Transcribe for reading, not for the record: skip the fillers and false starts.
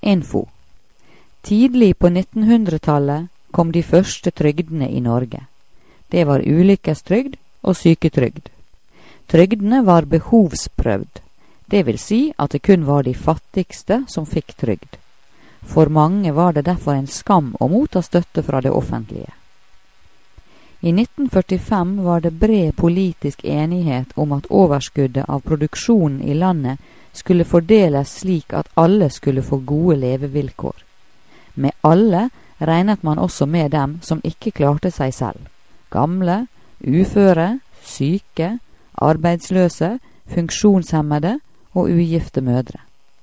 Info. Tidlig på 1900-tallet kom de første trygdene i Norge. Det var ulykkestrygd og syketrygd. Trygdene var behovsprøvd. Det vil si at det kun var de fattigste som fikk trygd. For mange var det derfor en skam å motta støtte fra det offentlige. I 1945 var det bred politisk enighet om at overskuddet av produksjonen i landet skulle fordeles slik at alle skulle få gode levevilkår. Med alle regnet man også med dem som ikke klarte seg selv. Gamle, uføre, syke, arbeidsløse, funksjonshemmede og ugifte mødre.